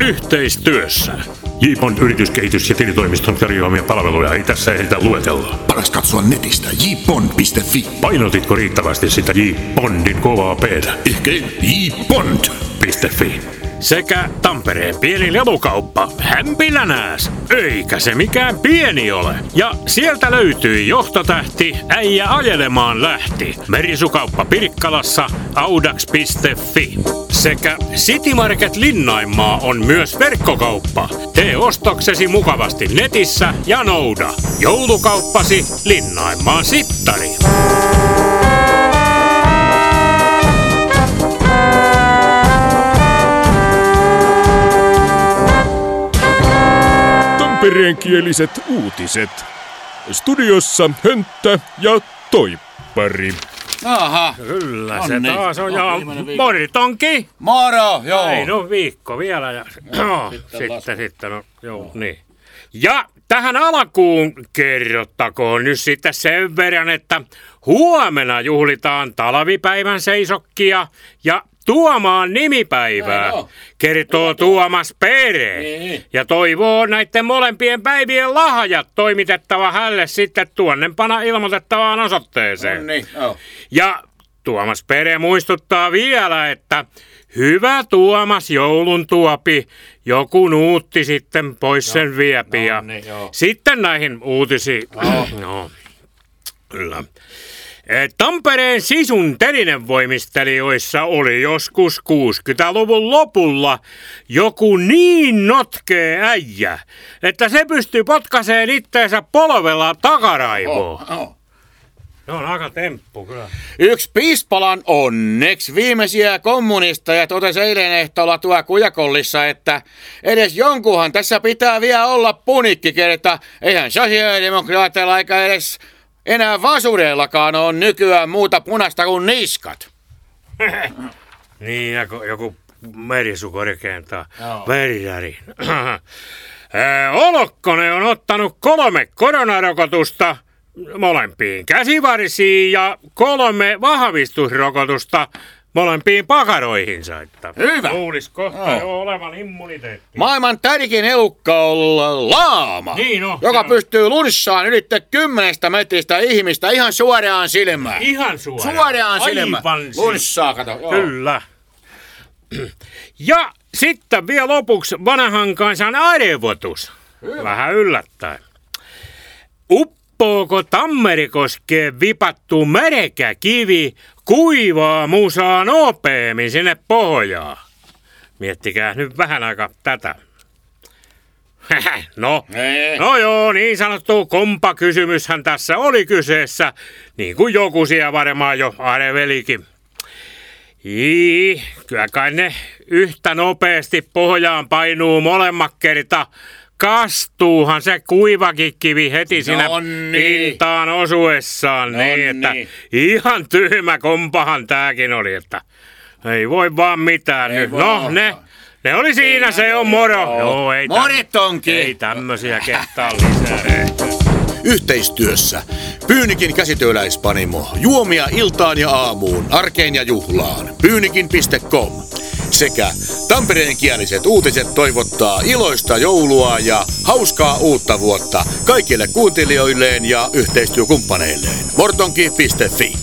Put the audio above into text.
Yhteistyössä. J-Bond yrityskehitys- ja tilitoimiston tarjoamia palveluja ei tässä ehditä luetella. Paras katsoa netistä jbond.fi. Painotitko riittävästi sitä J-Bondin kovaa P:tä? Ehkä jbond.fi. Sekä Tampereen pieni lelukauppa Hämpilänääs. Eikä se mikään pieni ole. Ja sieltä löytyi johtotähti äijä ajelemaan lähti. Merisukauppa Pirkkalassa audax.fi. Sekä City Market Linnainmaa on myös verkkokauppa. Tee ostoksesi mukavasti netissä ja nouda. Joulukauppasi Linnainmaan sittari. Tampereenkieliset uutiset. Studiossa Hönttä ja Toippari. Aha. Kyllä se taas on. Ja Moritonki. Moro, joo. Ei, no viikko vielä. Ja sitten, no joo, niin. Ja tähän alkuun kerrottakoon nyt sitten sen verran, että huomenna juhlitaan talvipäivän seisokkia ja Tuomaan nimipäivää, kertoo Tuomas Pere. Ja toivoo näiden molempien päivien lahjat toimitettava hänelle sitten tuonnempana ilmoitettavaan osoitteeseen. Ja Tuomas Pere muistuttaa vielä, että hyvä Tuomas joulun tuopi, joku nuutti sitten pois sen viepi. Ja sitten näihin uutisiin. Kyllä. Tampereen Sisun telinevoimistelijoissa oli joskus 60-luvun lopulla joku niin notkea äijä, että se pystyi potkaseen itteensä polvella takaraivoon. No on aika temppu kyllä. Yksi Piispalan onneksi viimeisiä kommunisteja totesi eilen ehtoolla tuo Kujakollissa, että edes jonkunhan tässä pitää vielä olla punikkikerta. Eihän sosiaalidemokraateilla eikä edes enää vasureillakaan on nykyään muuta punaista kuin niskat. Niin, joku merisu korkeintaan. Verjäri. Olokkonen on ottanut 3 koronarokotusta molempiin käsivarsiin ja 3 vahvistusrokotusta molempiin pakaroihinsa. Hyvä. Luulisi kohta jo olevan immuniteetti. Maailman tärkein elukka on laama, joka pystyy lunssaan ylittää 10 metristä ihmistä ihan suoraan silmään. Ihan suoraan? Suoraan silmään. Lunssaa, kato. Kyllä. Ja sitten vielä lopuksi vanhan kansan arvotus. Vähän yllättäen. Uppoako Tammerikoskeen vipattu märkä kivi kuivaa musaa nopeammin sinne pohjaan? Miettikää nyt vähän aikaa tätä. No joo, niin sanottu kompakysymyshän tässä oli kyseessä, niin kuin joku siellä varmaan jo arvelikin. Kyllä kai ne yhtä nopeasti pohjaan painuu molemmat kerta. Kastuuhan se kuivakin kivi heti siinä pintaan osuessaan. Että ihan tyhmä kompahan tääkin oli, että ei voi vaan mitään nyt. No, ne oli siinä, se on moro. Joo, ei Moritonki. Ei tämmösiä kehtaa lisää. Yhteistyössä Pyynikin käsityöläispanimo. Juomia iltaan ja aamuun, arkeen ja juhlaan. Pyynikin.com. Sekä tampereenkieliset uutiset toivottaa iloista joulua ja hauskaa uutta vuotta kaikille kuuntelijoilleen ja yhteistyökumppaneilleen. Mortonki.fi